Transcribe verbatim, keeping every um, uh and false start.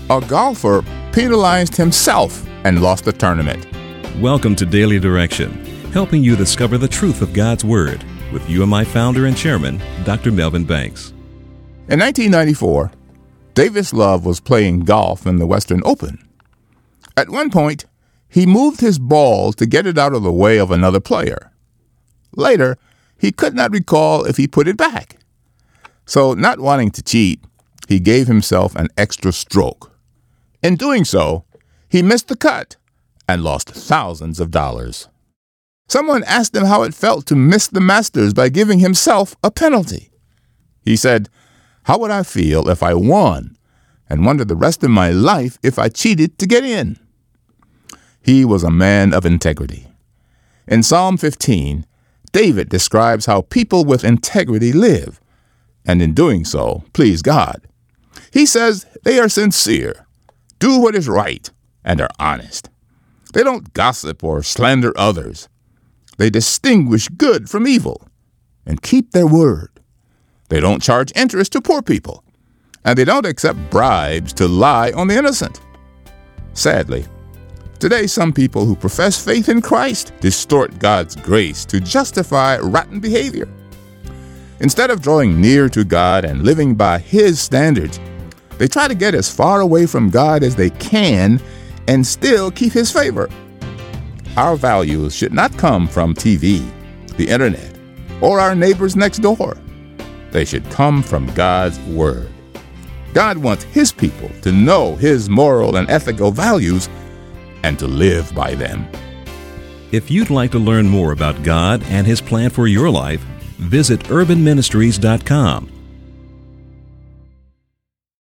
A golfer penalized himself and lost the tournament. Welcome to Daily Direction, helping you discover the truth of God's Word with U M I founder and chairman, Doctor Melvin Banks. In nineteen ninety-four, Davis Love was playing golf in the Western Open. At one point, he moved his ball to get it out of the way of another player. Later, he could not recall if he put it back. So, not wanting to cheat, he gave himself an extra stroke. In doing so, he missed the cut and lost thousands of dollars. Someone asked him how it felt to miss the Masters by giving himself a penalty. He said, "How would I feel if I won and wondered the rest of my life if I cheated to get in?" He was a man of integrity. In Psalm fifteen, David describes how people with integrity live, and in doing so, please God. He says they are sincere, do what is right, and are honest. They don't gossip or slander others. They distinguish good from evil and keep their word. They don't charge interest to poor people, and they don't accept bribes to lie on the innocent. Sadly, today some people who profess faith in Christ distort God's grace to justify rotten behavior. Instead of drawing near to God and living by His standards, they try to get as far away from God as they can and still keep His favor. Our values should not come from T V, the internet, or our neighbors next door. They should come from God's Word. God wants His people to know His moral and ethical values and to live by them. If you'd like to learn more about God and His plan for your life, visit urban ministries dot com